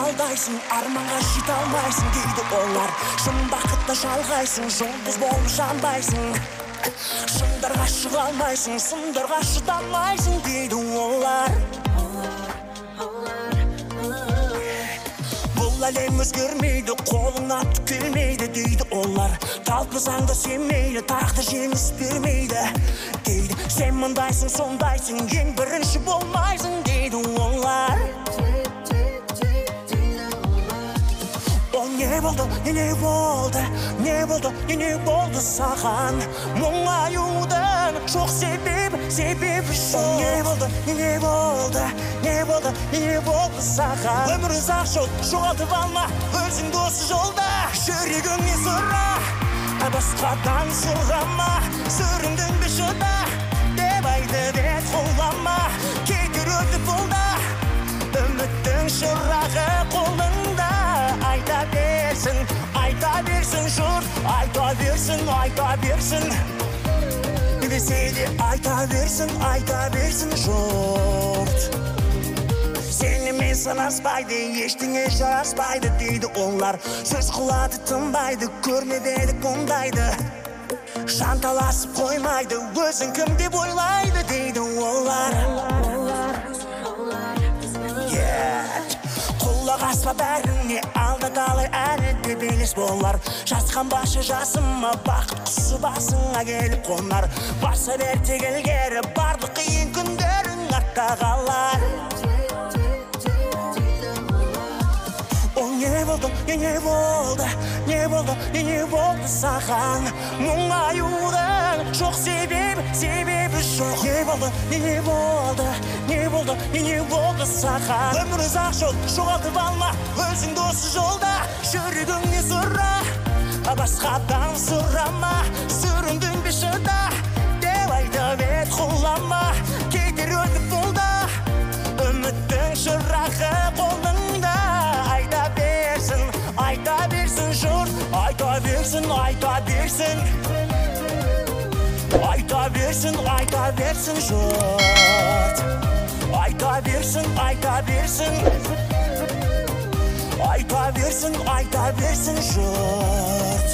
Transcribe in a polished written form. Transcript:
алдайсың, арманға жете алмайсың дейді олар. Шын бақытты жалғайсың, жұлдыз болып жанбайсың. Шыңдарға шыға алмайсың, сындарға шыдамайсың дейді олар. Бұл әлем өзгермейді, қолыңа түк келмейді дейді олар. Талпынсаң да сенмейді, тақты жеңіс бермейді дейді. Сен мұндайсың, сондайсың, ең бірінші болмайсың дейді олар. Не болды, не болды, не болды, не болды саған? Мұңаюдың жоқ себебі жоқ. Не болды, не болды, не болды, не болды саған? Өмір ұзақ жол, жоғалтып алма өзіңді осы жолда. Жүрегіңе сұра, басқадан сұрама. Сүріндің бе шыда, деп айтып ед қолама. Кетер өтіп бұл да, үміттің шырағы қолыңда. Айта берсін жұрт, айта берсін. Десе де айта берсін жұрт. Сенімен санаспайды, ештеңе жараспайды дейді олар. Сөз қылады тынбайды, көрмеді ондайды. Жанталасып қоймайды, өзің кім деп ойлайды дейді олар. Құлақ аспа бәріне, алда талай әлі де белес болар. Жасқан башы жасыма, бақыт құсы басыңа келіп қонар. Баса бер тек ілгері, барлық қиын күндерің артта қалар. Не болды, не болды, не болды, не болды саған? Мұңаюдың жоқ себебі жоқ. Не болды, не болды, не болды, не болды саған? Өмір ұзақ жол, жоғалтып алма өзіңді осы жолда. Жүрегіңе сұра, басқадан сұрама. Сүріндің бе шыда, деп айтып ед қолама. Кетер өтіп бұл да, үміттің шырағы қолыңда. Айта берсін жұрт, айта берсін. Айта берсін жұрт. Айта берсін жұрт.